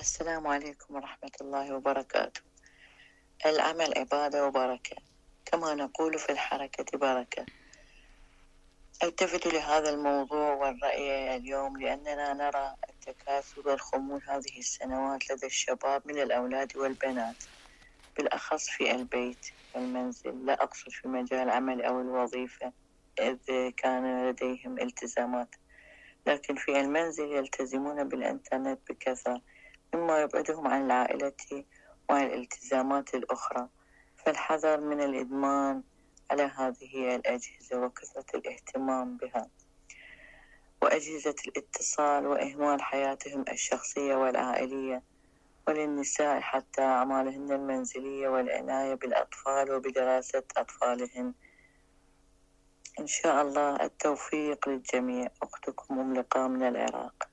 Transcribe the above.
السلام عليكم ورحمة الله وبركاته. العمل عبادة وبركة، كما نقول في الحركة بركة. التفت لهذا الموضوع والرأي اليوم لأننا نرى التكاسل والخمول هذه السنوات لدى الشباب من الأولاد والبنات، بالأخص في البيت والمنزل، لا أقصد في مجال العمل أو الوظيفة إذ كان لديهم التزامات، لكن في المنزل يلتزمون بالإنترنت بكثرة، مما يبعدهم عن العائلة وعن الالتزامات الأخرى. فالحذر من الإدمان على هذه الأجهزة وكثرة الاهتمام بها وأجهزة الاتصال وإهمال حياتهم الشخصية والعائلية، وللنساء حتى أعمالهن المنزلية والعناية بالأطفال وبدراسة أطفالهن. إن شاء الله التوفيق للجميع. أختكم أم لقاء من العراق.